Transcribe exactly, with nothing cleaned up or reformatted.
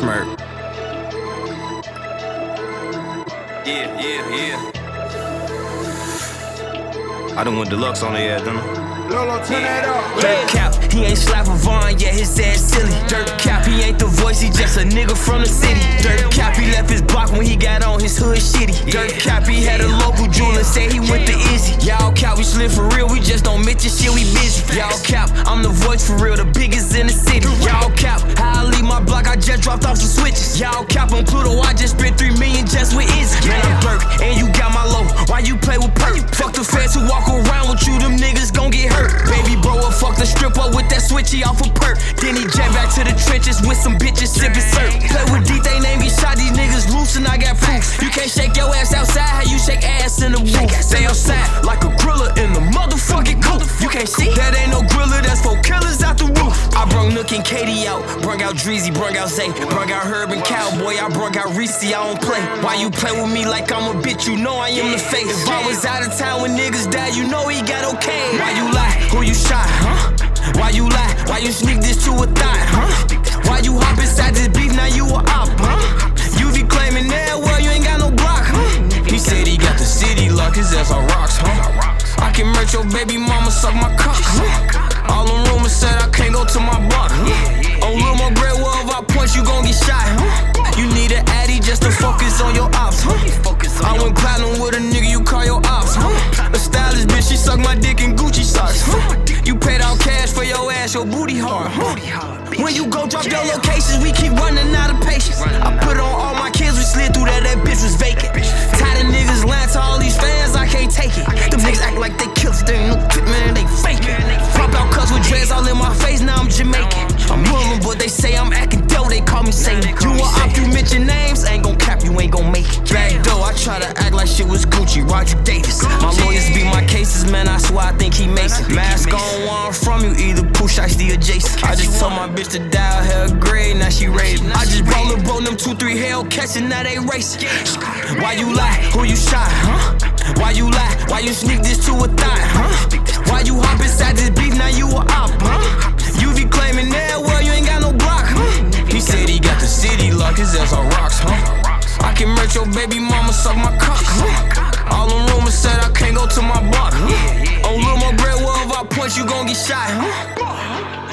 smirk. Yeah, yeah, yeah. I done went deluxe on their ass, done I? Lolo, turn that up. Dirt cap, he ain't slapping Vaughn, yeah, his ass silly. Dirt cap, he ain't the voice, he just a nigga from the city. Dirt cap, he left his block when he got on his hood shitty. Dirt cap, he had a local jeweler say he went to Izzy. Y'all cap, we slip for real, we just don't mention shit, we busy. Y'all cap, I'm the voice for real, the biggest in the city. Y'all cap, how I leave my block, I just dropped off some switches. Y'all cap on Pluto, I just spent three million just with Izzy. Man, I'm Dirk, and you got my low, why you play with perk? Fuck the feds who walk around with you, them niggas gon' get hurt. Baby bro, I fuck the stripper with that switchy off a perk. Then he jet back to the trenches with some bitches sippin' syrup. Play with D, they name get shot, these niggas loose and I got proof. You can't shake your ass outside, how you shake ass in the booth? Stay outside like a griller in the motherfucking coop. You can't see, that ain't no griller, that's for killers out the roof. I brung Nook and Katie out, brung out Dreezy, brung out Zay, brung out Herb and Cowboy, I brung out Reese, I don't play. Why you play with me like I'm a bitch, you know I am the face. If I was out of town when niggas died, you know he got okay. Why you lie? Who you shot, huh? Why you lie? Why you sneak this to a thigh, huh? Why you hop inside this beef, now you a op, huh? You be claiming that, well, you ain't got no block, huh? He said he got the city lock, his ass on rocks, huh? I can merch your baby mama, suck my cock, huh? All them rumors said I can't go to my block, huh? On Lil Mo Great, well, if I punch, you gon' get shot, huh? You need an addy just to focus on your ops, huh? I went platinum with a nigga, you call your ops, huh? A stylist bitch, she suck my dick in Gucci socks, huh? You paid out cash for your ass, your booty hard, huh? When you go drop your locations, we keep running out of patience. I put on all my kids, we slid through that, that bitch was vacant. Tired of niggas lying to all these fans, I can't take it. Them niggas act like they killers, they ain't no clip, man, they faking. Pop out cuts with dreads all in my face, now I'm Jamaican. I'm Muslim, but they say I'm acting dope, they call me Satan. You a op, you mention names, ain't gon' cap, you ain't gon' make it. Back door, I try to act like shit was Gucci, Roger Davis. My lawyers beat my cases, man, I swear I think he Mason. Mask on, one from you, either push, I the adjacent. I just told my bitch to dial her grade, now she raised. I just roll a bro, them two, three Hellcats, and now they racing. Why you lie? Who you shot, huh? Why you lie? Why you sneak this to a thigh, huh? Why you hop inside this beef, now you a op, huh? You be claiming that, well, you ain't got no block, huh? He said he got the city lock, his ass on rocks, huh? I can merch your baby mama, suck my cock, huh? All them rumors said I can't go to my block, huh? On Lil Mo Great, well, if I punch, you gon' get shot, huh?